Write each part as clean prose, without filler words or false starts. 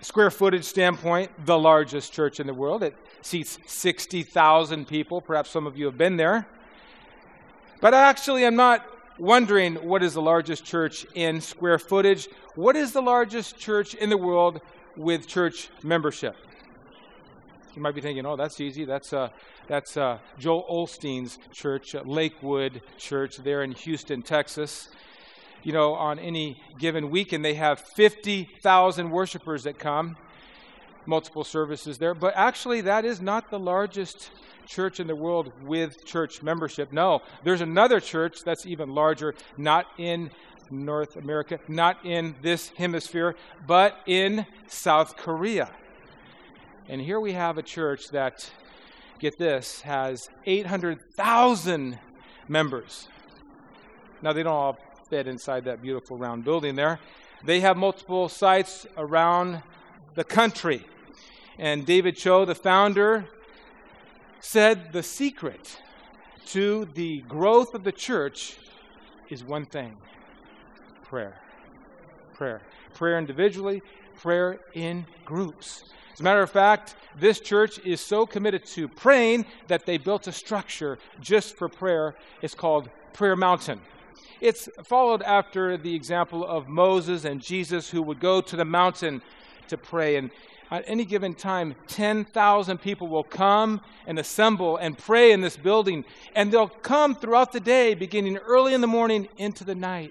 square footage standpoint, the largest church in the world. It seats 60,000 people. Perhaps some of you have been there. But actually, I'm not wondering what is the largest church in square footage. What is the largest church in the world with church membership? You might be thinking, oh, that's easy. That's Joel Osteen's church, Lakewood Church there in Houston, Texas. You know, on any given weekend, they have 50,000 worshipers that come, multiple services there. But actually, that is not the largest church in the world with church membership. No, there's another church that's even larger, not in North America, not in this hemisphere, but in South Korea. And here we have a church that, get this, has 800,000 members. Now, they don't all fit inside that beautiful round building there. They have multiple sites around the country. And David Cho, the founder, said the secret to the growth of the church is one thing: prayer. Prayer. Prayer individually, prayer in groups. As a matter of fact, this church is so committed to praying that they built a structure just for prayer. It's called Prayer Mountain. It's followed after the example of Moses and Jesus, who would go to the mountain to pray. And at any given time, 10,000 people will come and assemble and pray in this building. And they'll come throughout the day, beginning early in the morning into the night.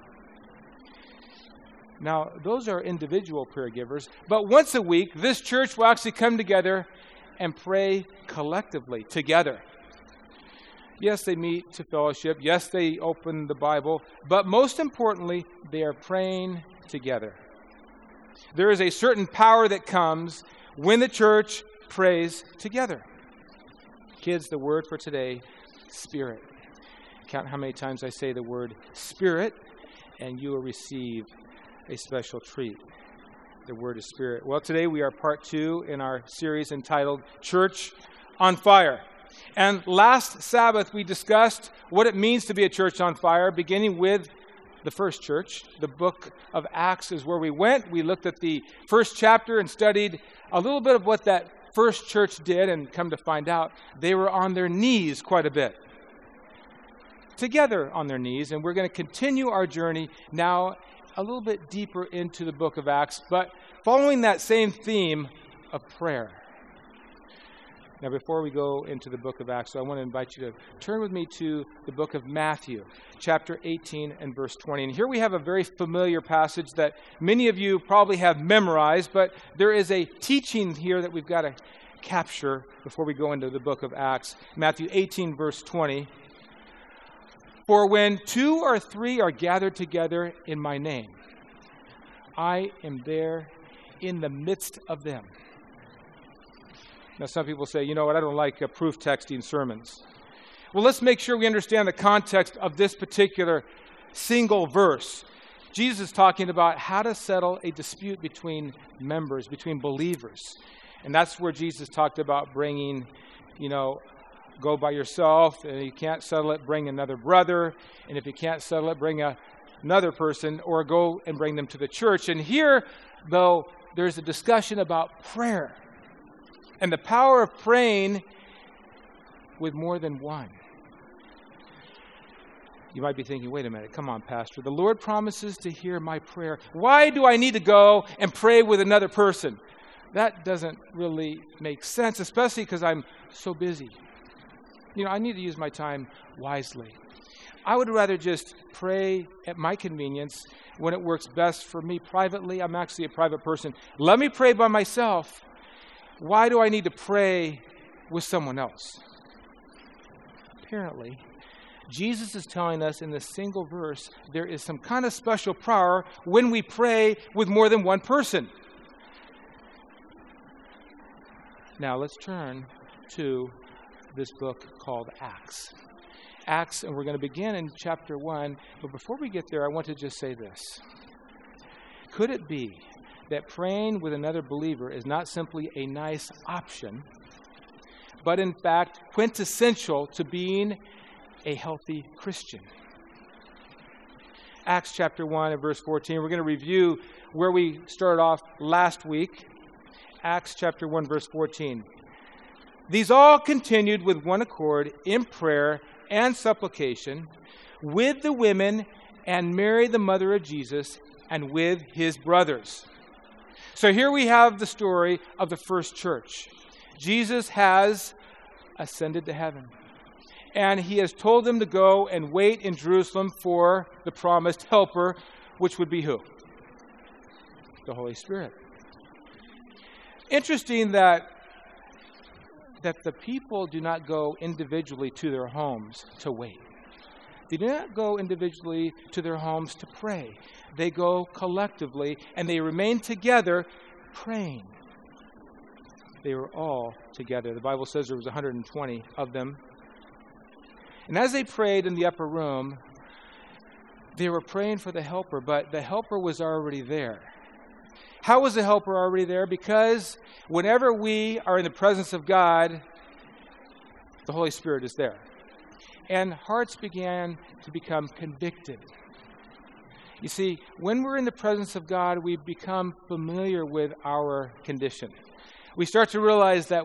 Now, those are individual prayer givers. But once a week, this church will actually come together and pray collectively together. Yes, they meet to fellowship. Yes, they open the Bible. But most importantly, they are praying together. There is a certain power that comes when the church prays together. Kids, the word for today, Spirit. Count how many times I say the word Spirit, and you will receive a special treat. The word is Spirit. Well, today we are part 2 in our series entitled Church on Fire. And last Sabbath, we discussed what it means to be a church on fire, beginning with the first church. The book of Acts is where we went. We looked at the first chapter and studied a little bit of what that first church did, and come to find out they were on their knees quite a bit. Together on their knees. And we're going to continue our journey now a little bit deeper into the book of Acts, but following that same theme of prayer. Now, before we go into the book of Acts, I want to invite you to turn with me to the book of Matthew, chapter 18 and verse 20. And here we have a very familiar passage that many of you probably have memorized, but there is a teaching here that we've got to capture before we go into the book of Acts. Matthew 18, verse 20. For when 2 or 3 are gathered together in my name, I am there in the midst of them. Now, some people say, you know what, I don't like proof texting sermons. Well, let's make sure we understand the context of this particular single verse. Jesus is talking about how to settle a dispute between members, between believers. And that's where Jesus talked about bringing, go by yourself. And you can't settle it, bring another brother. And if you can't settle it, bring another person, or go and bring them to the church. And here, though, there's a discussion about prayer and the power of praying with more than one. You might be thinking, wait a minute, come on, Pastor. The Lord promises to hear my prayer. Why do I need to go and pray with another person? That doesn't really make sense, especially because I'm so busy. I need to use my time wisely. I would rather just pray at my convenience when it works best for me privately. I'm actually a private person. Let me pray by myself. Why do I need to pray with someone else? Apparently, Jesus is telling us in this single verse, there is some kind of special power when we pray with more than one person. Now, let's turn to this book called Acts. Acts, and we're going to begin in chapter 1. But before we get there, I want to just say this. Could it be that praying with another believer is not simply a nice option, but in fact quintessential to being a healthy Christian? Acts chapter 1 and verse 14. We're going to review where we started off last week. Acts chapter 1, verse 14. These all continued with one accord in prayer and supplication with the women and Mary, the mother of Jesus, and with his brothers. So here we have the story of the first church. Jesus has ascended to heaven, and he has told them to go and wait in Jerusalem for the promised helper, which would be who? The Holy Spirit. Interesting that the people do not go individually to their homes to wait. They do not go individually to their homes to pray. They go collectively, and they remain together praying. They were all together. The Bible says there was 120 of them. And as they prayed in the upper room, they were praying for the helper, but the helper was already there. How was the helper already there? Because whenever we are in the presence of God, the Holy Spirit is there. And hearts began to become convicted. You see, when we're in the presence of God, we become familiar with our condition. We start to realize that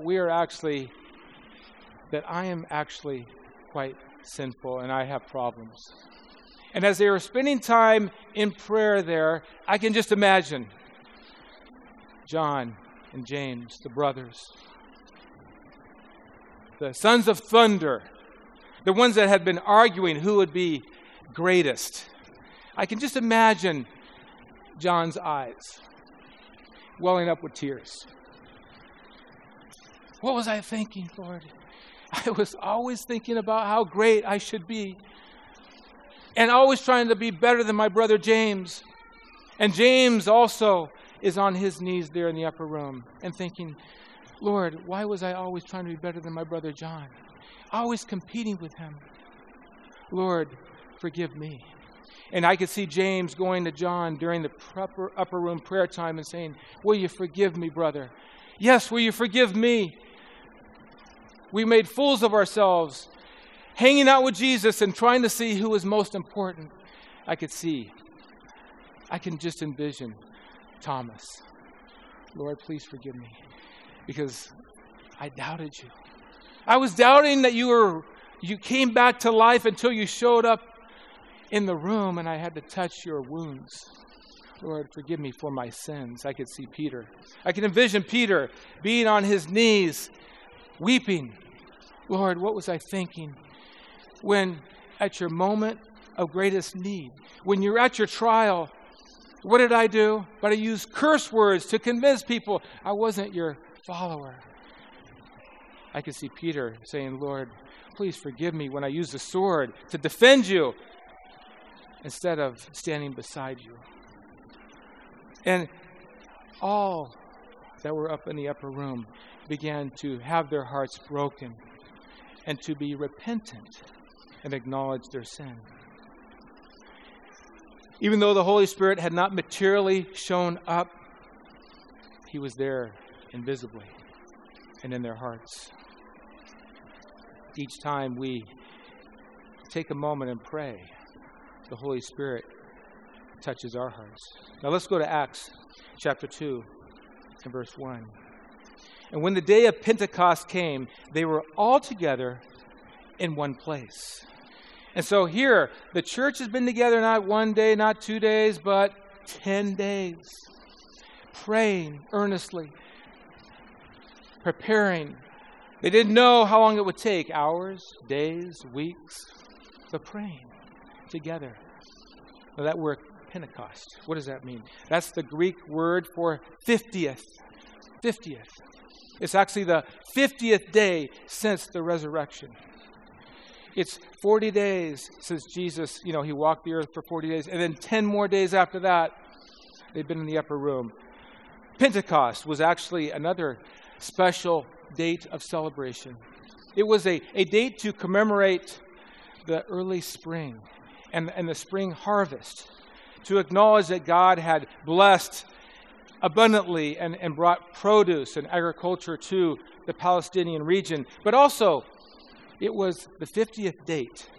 I am actually quite sinful and I have problems. And as they were spending time in prayer there, I can just imagine John and James, the brothers, the sons of thunder, the ones that had been arguing who would be greatest. I can just imagine John's eyes welling up with tears. What was I thinking, Lord? I was always thinking about how great I should be, and always trying to be better than my brother James. And James also is on his knees there in the upper room and thinking, Lord, why was I always trying to be better than my brother John? Always competing with him. Lord, forgive me. And I could see James going to John during the upper room prayer time and saying, will you forgive me, brother? Yes, will you forgive me? We made fools of ourselves, hanging out with Jesus and trying to see who was most important. I can just envision Thomas. Lord, please forgive me, because I doubted you. I was doubting that you came back to life until you showed up in the room and I had to touch your wounds. Lord, forgive me for my sins. I could see Peter. I can envision Peter being on his knees, weeping. Lord, what was I thinking when at your moment of greatest need, when you're at your trial, what did I do? But I used curse words to convince people I wasn't your follower. I could see Peter saying, Lord, please forgive me when I used the sword to defend you instead of standing beside you. And all that were up in the upper room began to have their hearts broken and to be repentant and acknowledge their sin. Even though the Holy Spirit had not materially shown up, he was there invisibly and in their hearts. Each time we take a moment and pray, the Holy Spirit touches our hearts. Now let's go to Acts chapter 2 and verse 1. And when the day of Pentecost came, they were all together in one place. And so here, the church has been together not one day, not 2 days, but 10 days. Praying earnestly, preparing. They didn't know how long it would take, hours, days, weeks, but praying together. Now that word Pentecost, what does that mean? That's the Greek word for 50th. 50th. It's actually the 50th day since the resurrection. It's 40 days since Jesus, he walked the earth for 40 days. And then 10 more days after that, they've been in the upper room. Pentecost was actually another special date of celebration. It was a date to commemorate the early spring and the spring harvest, to acknowledge that God had blessed abundantly and brought produce and agriculture to the Palestinian region. But also, it was the 50th date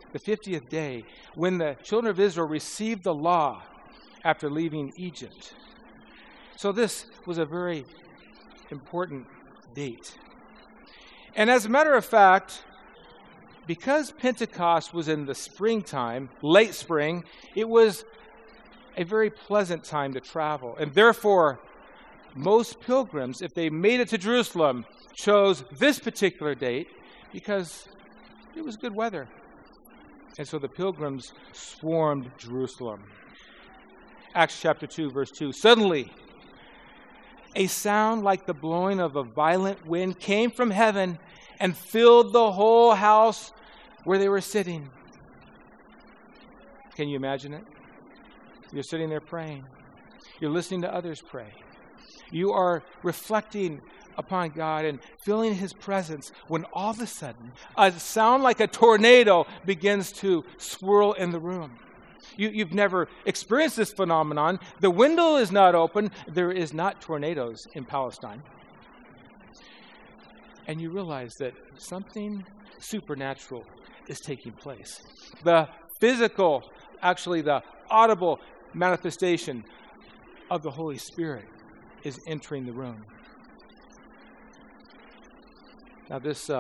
the 50th day, when the children of Israel received the law after leaving Egypt. So this was a very important date. And as a matter of fact, because Pentecost was in the springtime, late spring, it was a very pleasant time to travel. And therefore, most pilgrims, if they made it to Jerusalem, chose this particular date because it was good weather. And so the pilgrims swarmed Jerusalem. Acts chapter 2, verse 2. Suddenly, a sound like the blowing of a violent wind came from heaven and filled the whole house where they were sitting. Can you imagine it? You're sitting there praying. You're listening to others pray. You are reflecting upon God and feeling His presence when all of a sudden a sound like a tornado begins to swirl in the room. You've never experienced this phenomenon. The window is not open. There is not tornadoes in Palestine. And you realize that something supernatural is taking place. The physical, actually the audible manifestation of the Holy Spirit is entering the room. Now this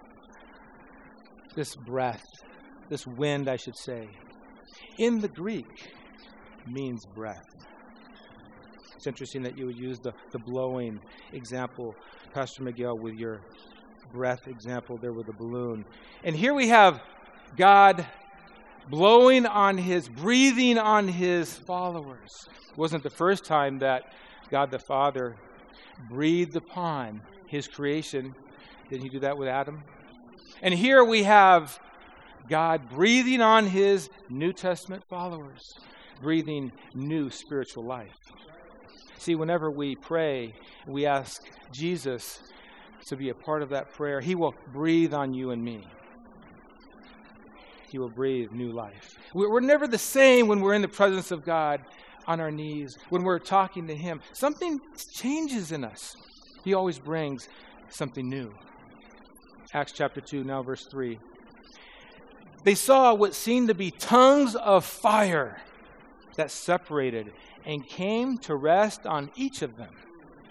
breath, this wind, I should say, in the Greek means breath. It's interesting that you would use the blowing example, Pastor Miguel, with your breath example there with the balloon. And here we have God blowing on breathing on His followers. It wasn't the first time that God the Father breathed upon His creation. Didn't He do that with Adam? And here we have God breathing on His New Testament followers, breathing new spiritual life. See, whenever we pray, we ask Jesus to be a part of that prayer. He will breathe on you and me. He will breathe new life. We're never the same when we're in the presence of God on our knees, when we're talking to Him. Something changes in us. He always brings something new. Acts chapter 2, now verse 3. They saw what seemed to be tongues of fire that separated and came to rest on each of them.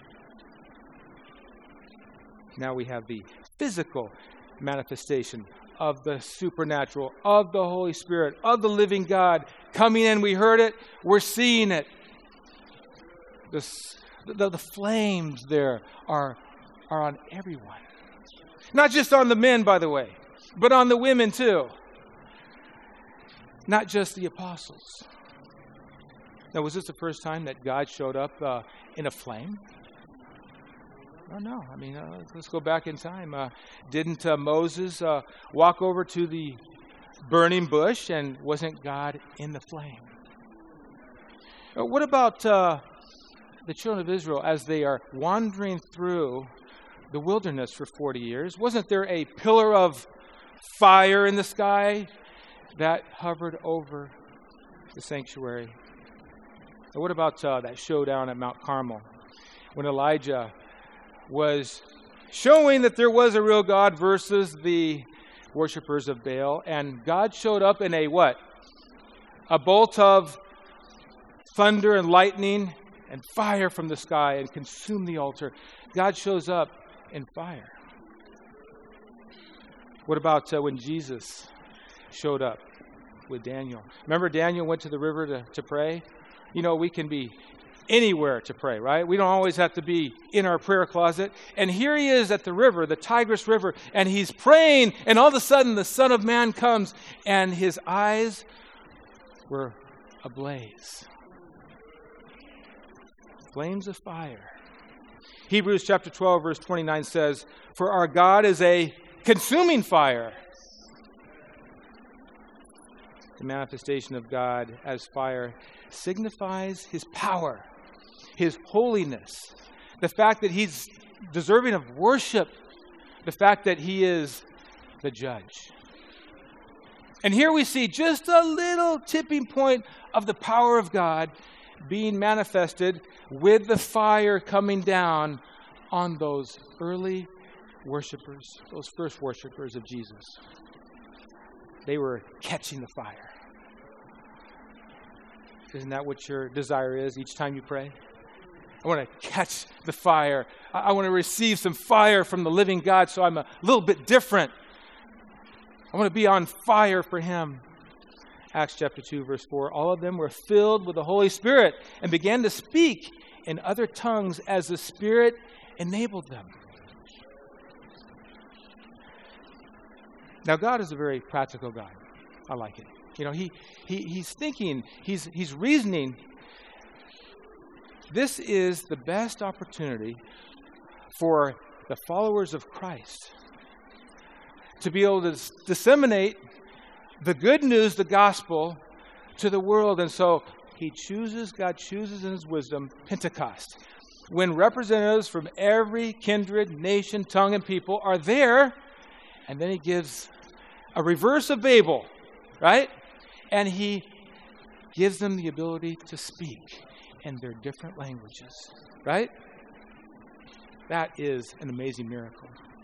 Now we have the physical manifestation of the supernatural, of the Holy Spirit, of the living God coming in. We heard it. We're seeing it. The flames there are on everyone. Not just on the men, by the way, but on the women too. Not just the apostles. Now, was this the first time that God showed up in a flame? Oh, no. I mean, let's go back in time. Didn't Moses walk over to the burning bush, and wasn't God in the flame? What about the children of Israel as they are wandering through the wilderness for 40 years? Wasn't there a pillar of fire in the sky that hovered over the sanctuary? And what about that showdown at Mount Carmel when Elijah was showing that there was a real God versus the worshipers of Baal, and God showed up in a what? A bolt of thunder and lightning and fire from the sky and consumed the altar. God shows up in fire. What about when Jesus showed up with Daniel? Remember, Daniel went to the river to pray? You know, we can be anywhere to pray, right? We don't always have to be in our prayer closet. And here he is at the river, the Tigris River, and he's praying, and all of a sudden the Son of Man comes, and his eyes were ablaze. Flames of fire. Hebrews chapter 12, verse 29 says, "For our God is a consuming fire." The manifestation of God as fire signifies His power, His holiness, the fact that He's deserving of worship, the fact that He is the judge. And here we see just a little tipping point of the power of God being manifested with the fire coming down on those early worshipers, those first worshipers of Jesus. They were catching the fire. Isn't that what your desire is each time you pray? I want to catch the fire. I want to receive some fire from the living God so I'm a little bit different. I want to be on fire for Him. Acts chapter 2, verse 4, all of them were filled with the Holy Spirit and began to speak in other tongues as the Spirit enabled them. Now, God is a very practical God. I like it. You know, he's thinking, he's reasoning. This is the best opportunity for the followers of Christ to be able to disseminate the good news, the gospel, to the world. And so God chooses in His wisdom Pentecost, when representatives from every kindred, nation, tongue, and people are there. And then He gives a reverse of Babel, right? And He gives them the ability to speak in their different languages, right? That is an amazing miracle.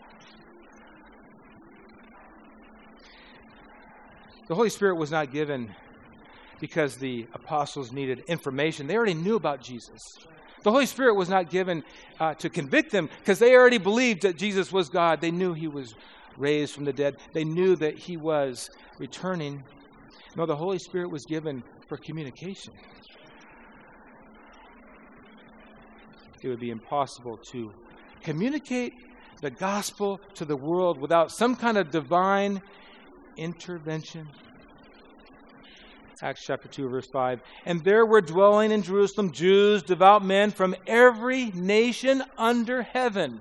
The Holy Spirit was not given because the apostles needed information. They already knew about Jesus. The Holy Spirit was not given to convict them because they already believed that Jesus was God. They knew He was raised from the dead. They knew that He was returning. No, the Holy Spirit was given for communication. It would be impossible to communicate the gospel to the world without some kind of divine intervention. Acts chapter 2, verse 5. And there were dwelling in Jerusalem Jews, devout men from every nation under heaven.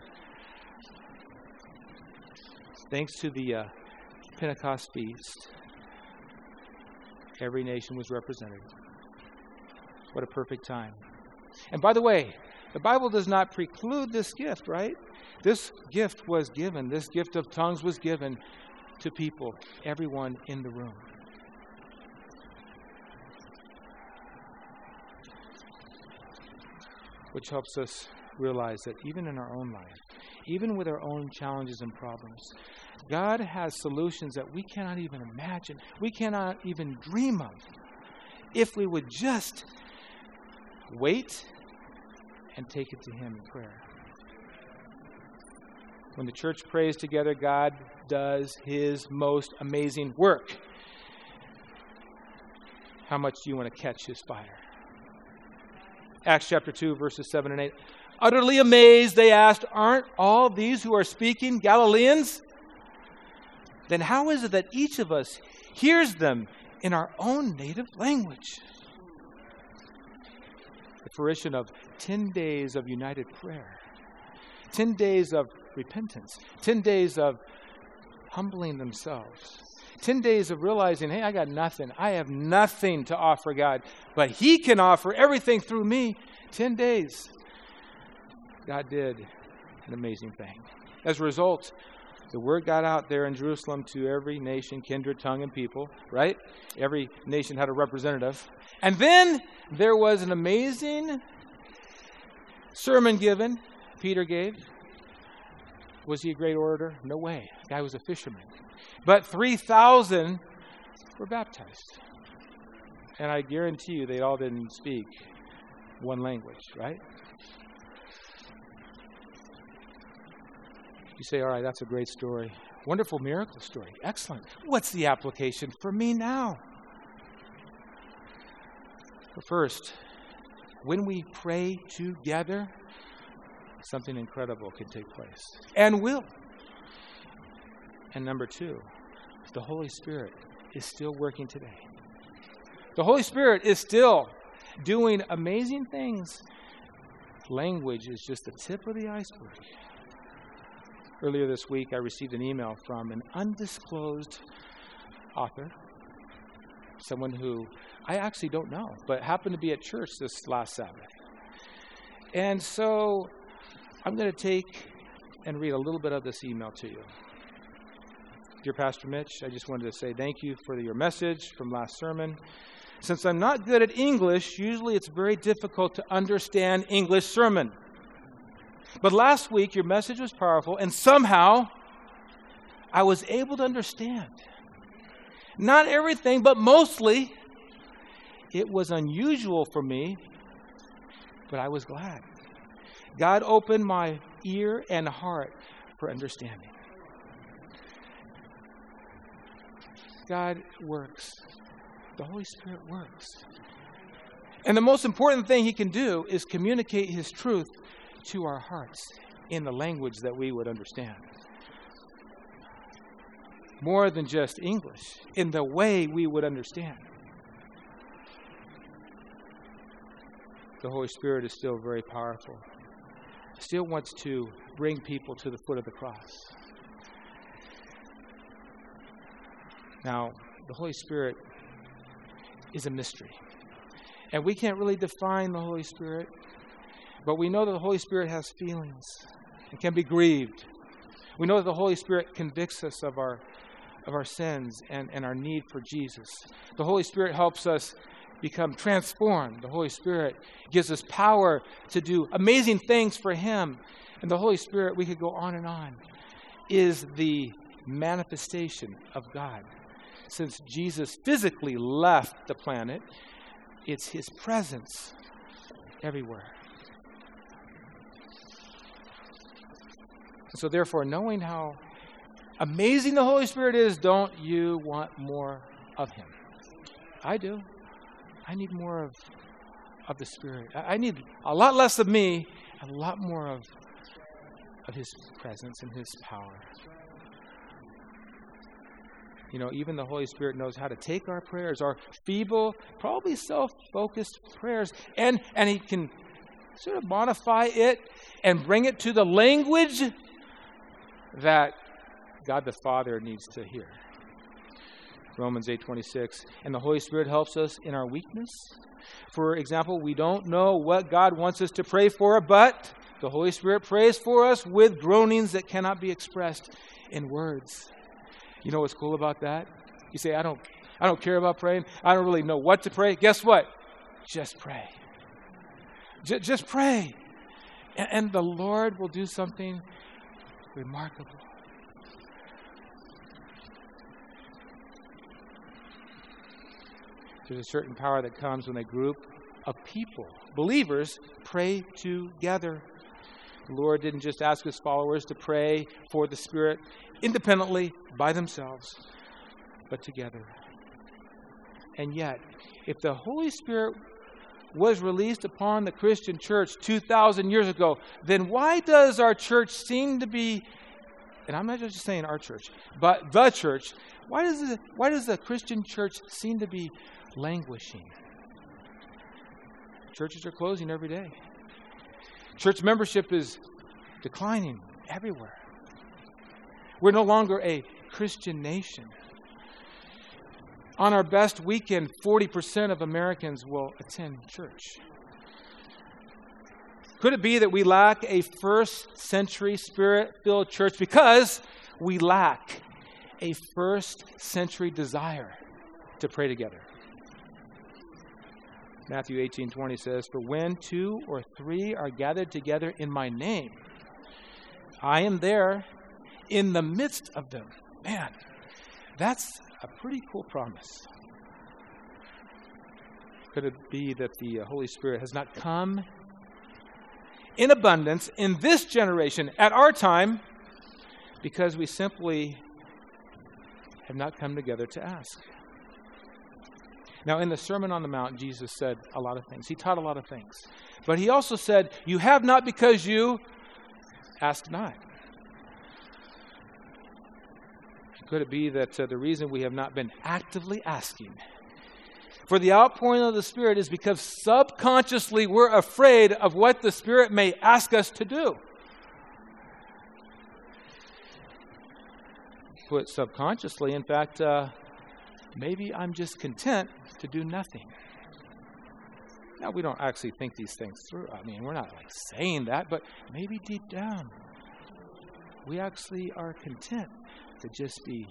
Thanks to the Pentecost feast, every nation was represented. What a perfect time. And by the way, the Bible does not preclude this gift, right? This gift was given. This gift of tongues was given to people, everyone in the room. Which helps us realize that even in our own life, even with our own challenges and problems, God has solutions that we cannot even imagine, we cannot even dream of, if we would just wait and take it to Him in prayer. When the church prays together, God does His most amazing work. How much do you want to catch His fire? Acts chapter 2, verses 7 and 8. Utterly amazed, they asked, aren't all these who are speaking Galileans? Then how is it that each of us hears them in our own native language? The fruition of 10 days of united prayer, 10 days of repentance, 10 days of humbling themselves, 10 days of realizing, hey, I got nothing. I have nothing to offer God, but He can offer everything through me. 10 days. God did an amazing thing. As a result, the word got out there in Jerusalem to every nation, kindred, tongue, and people, right? Every nation had a representative. And then there was an amazing sermon given, Peter gave. Was he a great orator? No way. The guy was a fisherman. But 3,000 were baptized. And I guarantee you they all didn't speak one language, right? You say, all right, that's a great story. Wonderful miracle story. Excellent. What's the application for me now? But first, when we pray together, something incredible can take place. And will. And number two, the Holy Spirit is still working today. The Holy Spirit is still doing amazing things. Language is just the tip of the iceberg. Earlier this week, I received an email from an undisclosed author, someone who I actually don't know, but happened to be at church this last Sabbath. And so I'm going to take and read a little bit of this email to you. Dear Pastor Mitch, I just wanted to say thank you for your message from last sermon. Since I'm not good at English, usually it's very difficult to understand English sermon. But last week, your message was powerful, and somehow I was able to understand. Not everything, but mostly. It was unusual for me, but I was glad. God opened my ear and heart for understanding. God works. The Holy Spirit works. And the most important thing He can do is communicate His truth to our hearts in the language that we would understand. More than just English, in the way we would understand. The Holy Spirit is still very powerful. Still wants to bring people to the foot of the cross. Now, the Holy Spirit is a mystery. And we can't really define the Holy Spirit, but we know that the Holy Spirit has feelings and can be grieved. We know that the Holy Spirit convicts us of our sins and our need for Jesus. The Holy Spirit helps us become transformed. The Holy Spirit gives us power to do amazing things for Him. And the Holy Spirit, we could go on and on, is the manifestation of God. Since Jesus physically left the planet, it's His presence everywhere. So therefore, knowing how amazing the Holy Spirit is, don't you want more of Him? I do. I need more of the Spirit. I need a lot less of me and a lot more of His presence and His power. You know, even the Holy Spirit knows how to take our prayers, our feeble, probably self-focused prayers, and He can sort of modify it and bring it to the language that God the Father needs to hear. Romans 8:26, and the Holy Spirit helps us in our weakness. For example, we don't know what God wants us to pray for, but the Holy Spirit prays for us with groanings that cannot be expressed in words. You know what's cool about that? You say, I don't care about praying. I don't really know what to pray. Guess what? Just pray. Just pray. And the Lord will do something remarkable. There's a certain power that comes when a group of people, believers, pray together. The Lord didn't just ask His followers to pray for the Spirit independently by themselves, but together. And yet, if the Holy Spirit was released upon the Christian church 2,000 years ago, then why does our church seem to be, and I'm not just saying our church, but the church, why does the Christian church seem to be languishing? Churches are closing every day. Church membership is declining everywhere. We're no longer a Christian nation. On our best weekend, 40% of Americans will attend church. Could it be that we lack a first-century Spirit-filled church because we lack a first-century desire to pray together? Matthew 18:20 says, "For when 2 or 3 are gathered together in my name, I am there in the midst of them." Man, that's a pretty cool promise. Could it be that the Holy Spirit has not come in abundance in this generation at our time because we simply have not come together to ask? Now, in the Sermon on the Mount, Jesus said a lot of things. He taught a lot of things. But He also said, "You have not because you ask not." Could it be that the reason we have not been actively asking for the outpouring of the Spirit is because subconsciously we're afraid of what the Spirit may ask us to do? Put subconsciously, in fact, maybe I'm just content to do nothing. Now, we don't actually think these things through. I mean, we're not like saying that, but maybe deep down, we actually are content to just be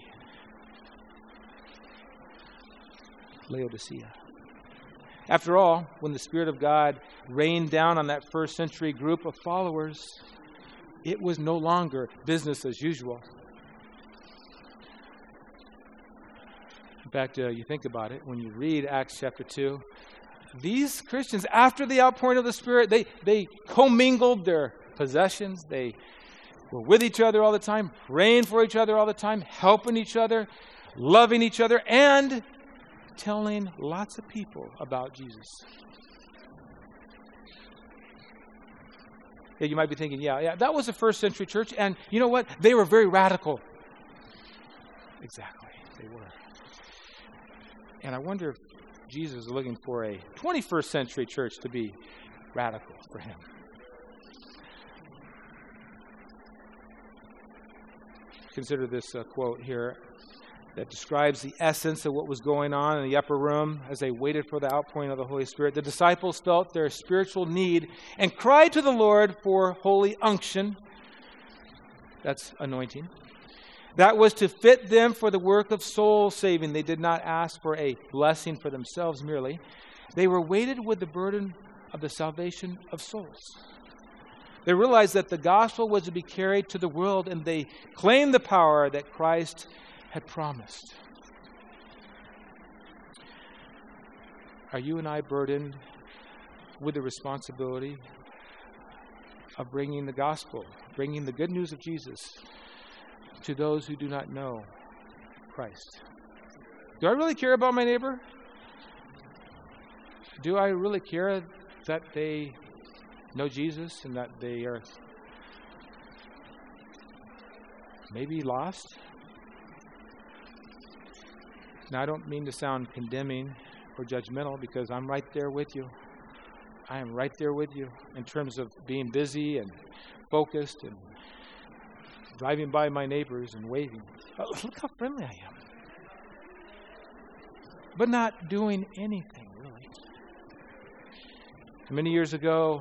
Laodicea. After all, when the Spirit of God rained down on that first century group of followers, it was no longer business as usual. fact, you think about it, when you read Acts chapter 2, these Christians, after the outpouring of the Spirit, they commingled their possessions. They were with each other all the time, praying for each other all the time, helping each other, loving each other, and telling lots of people about Jesus. Yeah, you might be thinking, yeah, that was a first century church, and you know what? They were very radical. Exactly, they were. And I wonder if Jesus is looking for a 21st century church to be radical for him. Consider this quote here that describes the essence of what was going on in the upper room as they waited for the outpouring of the Holy Spirit. The disciples felt their spiritual need and cried to the Lord for holy unction. That's anointing. That was to fit them for the work of soul saving. They did not ask for a blessing for themselves merely. They were weighted with the burden of the salvation of souls. They realized that the gospel was to be carried to the world, and they claimed the power that Christ had promised. Are you and I burdened with the responsibility of bringing the gospel, bringing the good news of Jesus to those who do not know Christ? Do I really care about my neighbor? Do I really care that they know Jesus and that they are maybe lost? Now, I don't mean to sound condemning or judgmental, because I'm right there with you. I am right there with you in terms of being busy and focused and driving by my neighbors and waving. Oh, look how friendly I am. But not doing anything, really. Many years ago,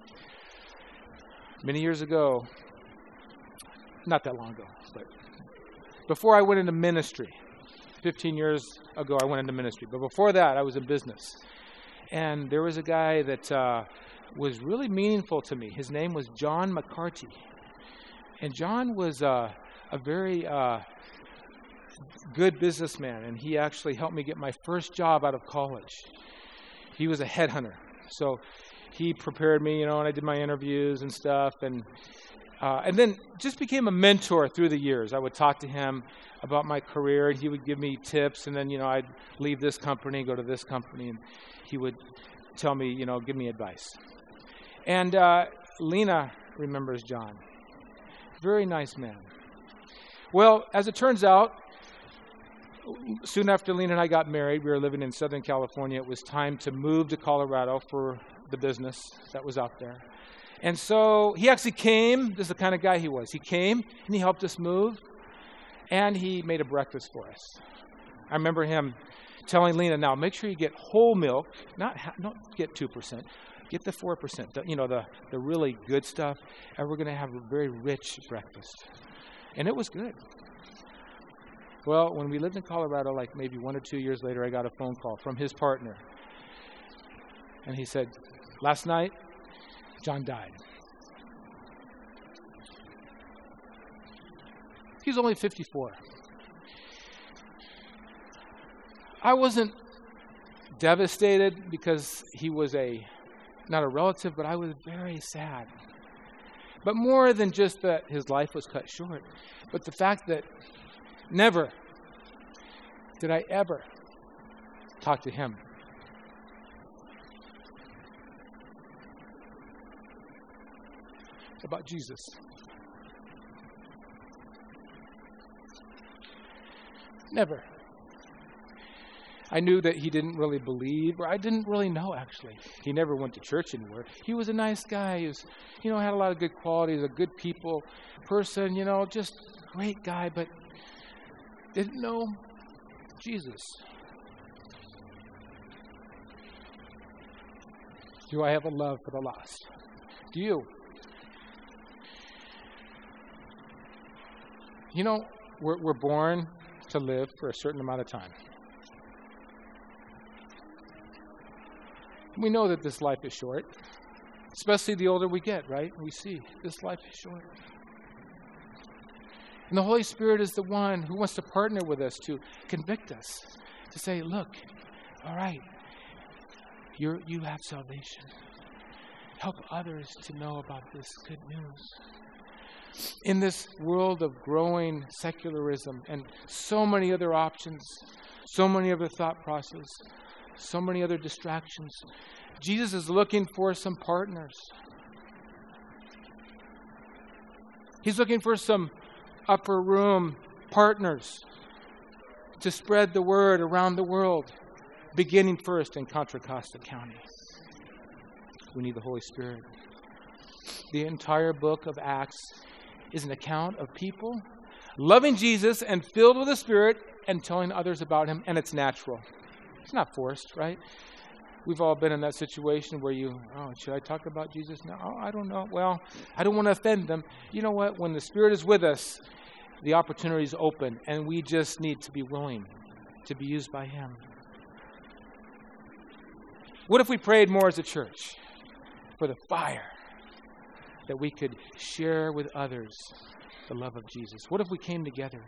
not that long ago, but before I went into ministry, 15 years ago I went into ministry. But before that, I was in business. And there was a guy that was really meaningful to me. His name was John McCarty. And John was a very good businessman, and he actually helped me get my first job out of college. He was a headhunter. So he prepared me, and I did my interviews and stuff, and then just became a mentor through the years. I would talk to him about my career, and he would give me tips, and then, I'd leave this company, go to this company, and he would tell me, give me advice. And Lena remembers John. Very nice man. Well, as it turns out, soon after Lena and I got married, we were living in Southern California. It was time to move to Colorado for the business that was out there. And so he actually came. This is the kind of guy he was. He came and he helped us move, and he made a breakfast for us. I remember him telling Lena, now make sure you get whole milk, not get 2%. Get the 4%, the really good stuff, and we're going to have a very rich breakfast. And it was good. Well, when we lived in Colorado, like maybe 1 or 2 years later, I got a phone call from his partner. And he said, last night, John died. He was only 54. I wasn't devastated because he was not a relative, but I was very sad. But more than just that his life was cut short, but the fact that never did I ever talk to him. About Jesus. Never. I knew that he didn't really believe, or I didn't really know, actually. He never went to church anywhere. He was a nice guy. He was, had a lot of good qualities, a good people person, just a great guy, but didn't know Jesus. Do I have a love for the lost? Do you? We're born to live for a certain amount of time. We know that this life is short, especially the older we get, right? We see this life is short. And the Holy Spirit is the one who wants to partner with us to convict us, To say, look, all right, you have salvation. Help others to know about this good news. In this world of growing secularism and so many other options, so many other thought processes, so many other distractions, Jesus is looking for some partners. He's looking for some upper room partners to spread the word around the world, beginning first in Contra Costa County. We need the Holy Spirit. The entire book of Acts is an account of people loving Jesus and filled with the Spirit and telling others about him, and it's natural. It's not forced, right? We've all been in that situation where should I talk about Jesus now? Oh, I don't know. Well, I don't want to offend them. You know what? When the Spirit is with us, the opportunity is open, and we just need to be willing to be used by him. What if we prayed more as a church for the fire that we could share with others the love of Jesus? What if we came together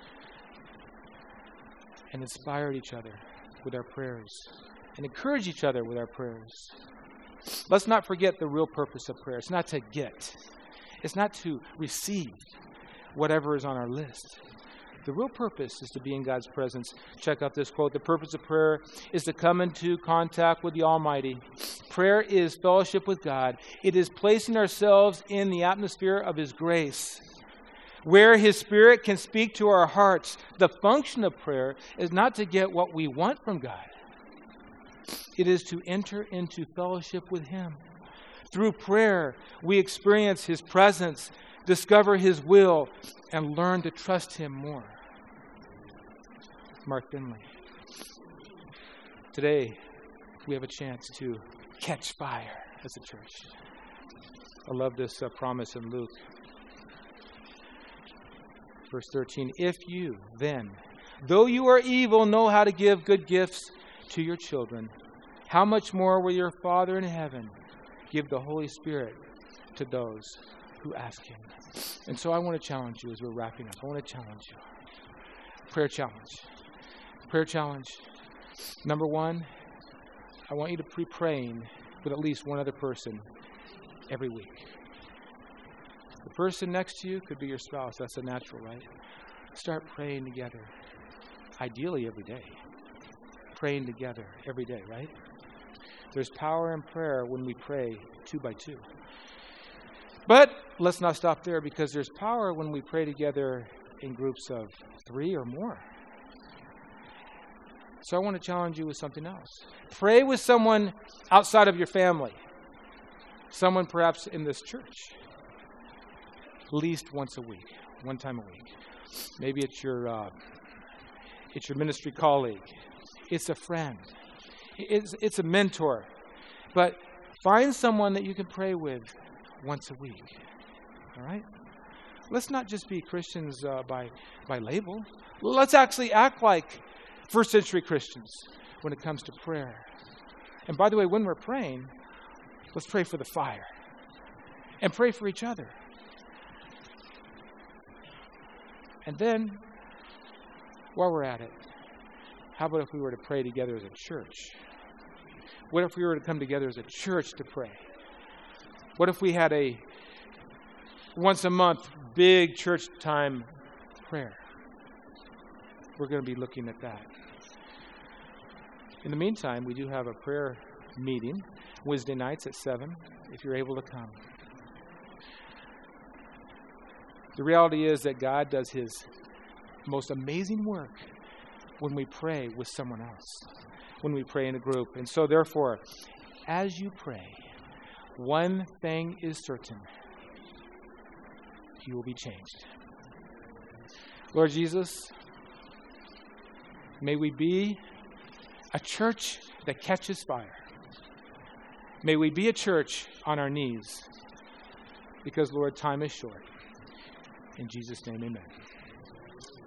and inspired each other with our prayers and encouraged each other with our prayers? Let's not forget the real purpose of prayer. It's not to get. It's not to receive whatever is on our list. The real purpose is to be in God's presence. Check out this quote. The purpose of prayer is to come into contact with the Almighty. Prayer is fellowship with God. It is placing ourselves in the atmosphere of His grace, where His Spirit can speak to our hearts. The function of prayer is not to get what we want from God. It is to enter into fellowship with Him. Through prayer, we experience His presence, discover His will, and learn to trust Him more. Mark Finley. Today, we have a chance to catch fire as a church. I love this promise in Luke. Verse 13, if you then, though you are evil, know how to give good gifts to your children, how much more will your Father in heaven give the Holy Spirit to those who ask Him? And so I want to challenge you as we're wrapping up. I want to challenge you. Prayer challenge. Prayer challenge. Number one, I want you to be praying with at least one other person every week. The person next to you could be your spouse. That's a natural, right? Start praying together. Ideally every day. Praying together every day, right? There's power in prayer when we pray 2 by 2. But let's not stop there, because there's power when we pray together in groups of 3 or more. So I want to challenge you with something else. Pray with someone outside of your family. Someone perhaps in this church. At least once a week. One time a week. Maybe it's your ministry colleague. It's a friend. It's a mentor. But find someone that you can pray with once a week. All right? Let's not just be Christians by label. Let's actually act like first century Christians when it comes to prayer. And by the way, when we're praying, let's pray for the fire. And pray for each other. And then, while we're at it, how about if we were to pray together as a church? What if we were to come together as a church to pray? What if we had a once a month big church time prayer? We're going to be looking at that. In the meantime, we do have a prayer meeting Wednesday nights at 7, if you're able to come. The reality is that God does His most amazing work when we pray with someone else, when we pray in a group. And so therefore, as you pray, one thing is certain: you will be changed. Lord Jesus, may we be a church that catches fire. May we be a church on our knees, because, Lord, time is short. In Jesus' name, amen.